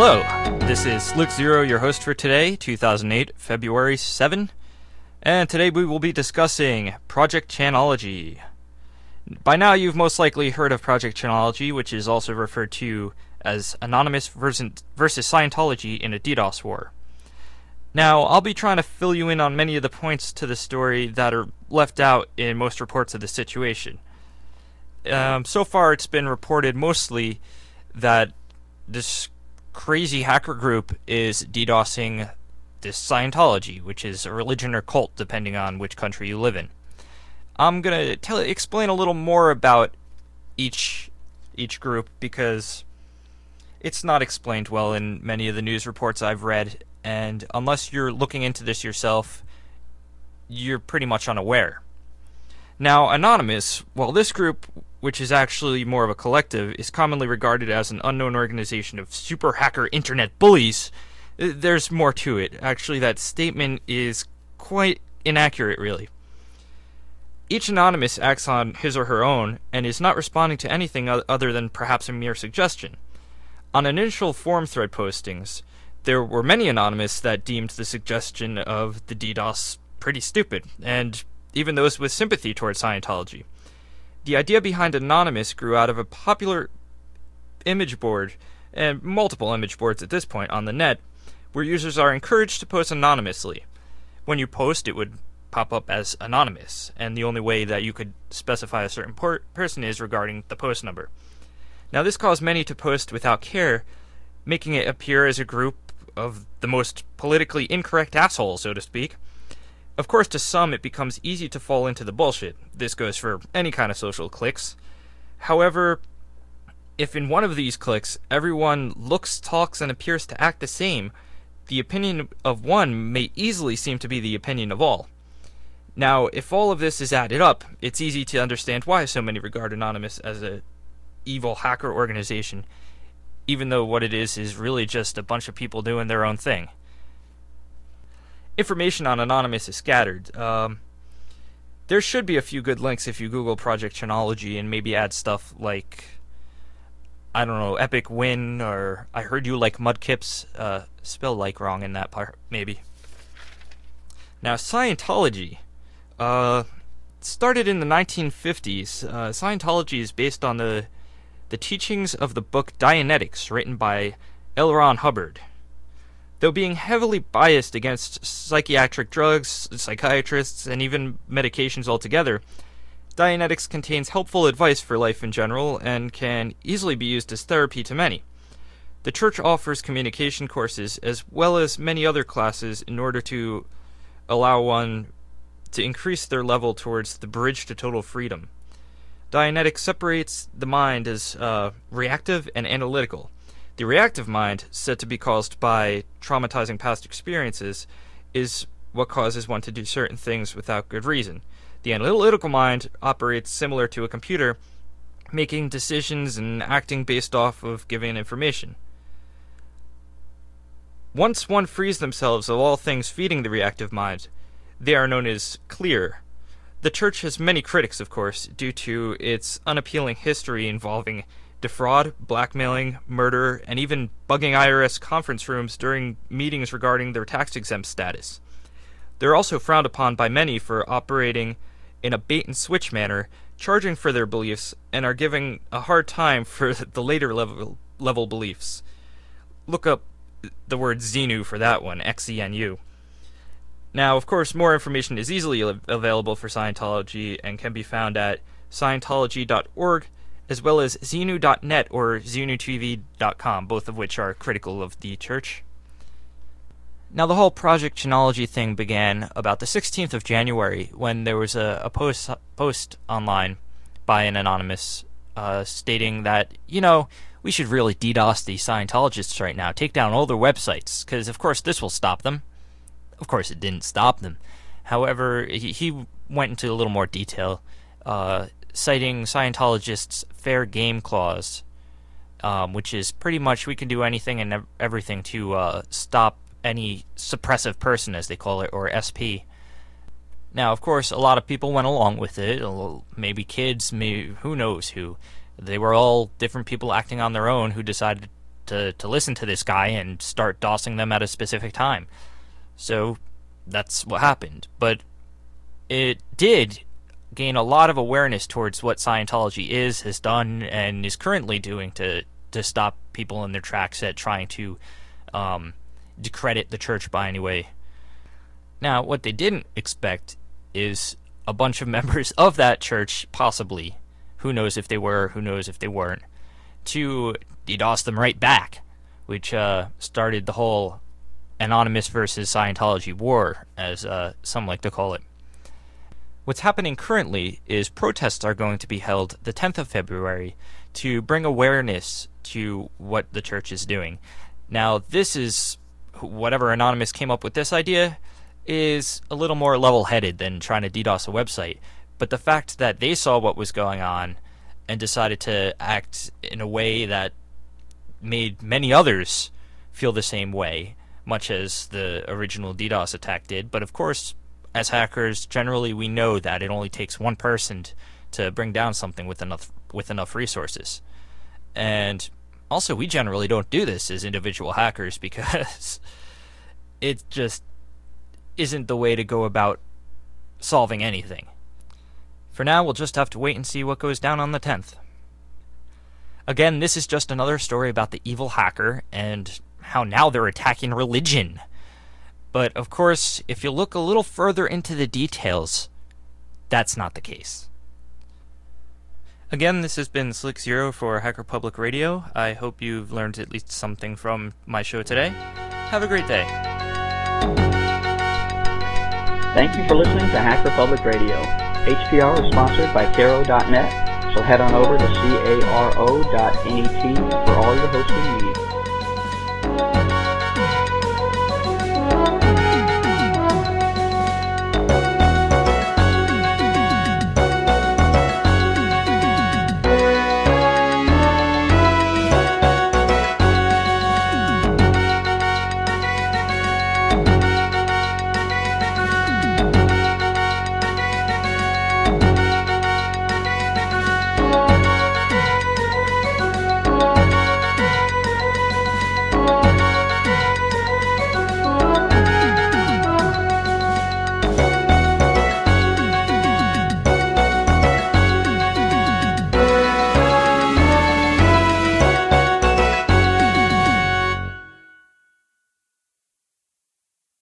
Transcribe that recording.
Hello, this is Luke Zero, your host for today, 2008, February 7, and today we will be discussing Project Chanology. By now you've most likely heard of Project Chanology, which is also referred to as Anonymous versus Scientology in a DDoS war. Now, I'll be trying to fill you in on many of the points to the story that are left out in most reports of the situation. So far it's been reported mostly that this crazy hacker group is DDoSing this Scientology, which is a religion or cult depending on which country you live in. I'm going to explain a little more about each group because it's not explained well in many of the news reports I've read, and unless you're looking into this yourself, you're pretty much unaware. Now, Anonymous, well, this group, which is actually more of a collective, is commonly regarded as an unknown organization of super hacker internet bullies. There's more to it. Actually, that statement is quite inaccurate, really. Each Anonymous acts on his or her own, and is not responding to anything other than perhaps a mere suggestion. On initial forum thread postings, there were many Anonymous that deemed the suggestion of the DDoS pretty stupid, and even those with sympathy towards Scientology. The idea behind Anonymous grew out of a popular image board, and multiple image boards at this point on the net, where users are encouraged to post anonymously. When you post, it would pop up as anonymous, and the only way that you could specify a certain person is regarding the post number. Now, this caused many to post without care, making it appear as a group of the most politically incorrect assholes, so to speak. Of course, to some, it becomes easy to fall into the bullshit. This goes for any kind of social cliques. However, if in one of these cliques, everyone looks, talks, and appears to act the same, the opinion of one may easily seem to be the opinion of all. Now, if all of this is added up, it's easy to understand why so many regard Anonymous as a evil hacker organization, even though what it is really just a bunch of people doing their own thing. Information on Anonymous is scattered. There should be a few good links if you Google Project Chanology and maybe add stuff like, I don't know, Epic Win, or I heard you like Mudkips. Spell like wrong in that part, maybe. Now, Scientology started in the 1950s. Scientology is based on the teachings of the book Dianetics, written by L. Ron Hubbard. Though being heavily biased against psychiatric drugs, psychiatrists, and even medications altogether, Dianetics contains helpful advice for life in general and can easily be used as therapy to many. The church offers communication courses as well as many other classes in order to allow one to increase their level towards the bridge to total freedom. Dianetics separates the mind as reactive and analytical. The reactive mind, said to be caused by traumatizing past experiences, is what causes one to do certain things without good reason. The analytical mind operates similar to a computer, making decisions and acting based off of given information. Once one frees themselves of all things feeding the reactive mind, they are known as clear. The church has many critics, of course, due to its unappealing history involving defraud, blackmailing, murder, and even bugging IRS conference rooms during meetings regarding their tax-exempt status. They're also frowned upon by many for operating in a bait-and-switch manner, charging for their beliefs, and are giving a hard time for the later level beliefs. Look up the word Xenu for that one, Xenu. Now, of course, more information is easily available for Scientology and can be found at scientology.org, as well as Xenu.net or XenuTV.com, both of which are critical of the church. Now, the whole Project Chanology thing began about the 16th of January, when there was a post online by an Anonymous stating that, we should really DDoS these Scientologists right now, take down all their websites, because of course this will stop them. Of course it didn't stop them. However, he went into a little more detail, citing Scientologists' fair game clause, which is pretty much we can do anything and everything to stop any suppressive person, as they call it, or SP. Now, of course, a lot of people went along with it, maybe kids, maybe who knows who. They were all different people acting on their own who decided to listen to this guy and start DOSing them at a specific time. So that's what happened. But it did gain a lot of awareness towards what Scientology is, has done, and is currently doing to stop people in their tracks at trying to discredit the church by any way. Now, what they didn't expect is a bunch of members of that church, possibly, who knows if they were, who knows if they weren't, to DDoS them right back, which started the whole Anonymous versus Scientology war, as some like to call it. What's happening currently is protests are going to be held the 10th of February to bring awareness to what the church is doing. Now, this is, whatever Anonymous came up with this idea, is a little more level-headed than trying to DDoS a website. But the fact that they saw what was going on and decided to act in a way that made many others feel the same way, much as the original DDoS attack did. But of course, as hackers, generally we know that it only takes one person to bring down something with enough resources. And also, we generally don't do this as individual hackers because it just isn't the way to go about solving anything. For now, we'll just have to wait and see what goes down on the 10th. Again, this is just another story about the evil hacker and how now they're attacking religion. But, of course, if you look a little further into the details, that's not the case. Again, this has been Slick Zero for Hacker Public Radio. I hope you've learned at least something from my show today. Have a great day. Thank you for listening to Hacker Public Radio. HPR is sponsored by Caro.net, so head on over to caro.net for all your hosting needs.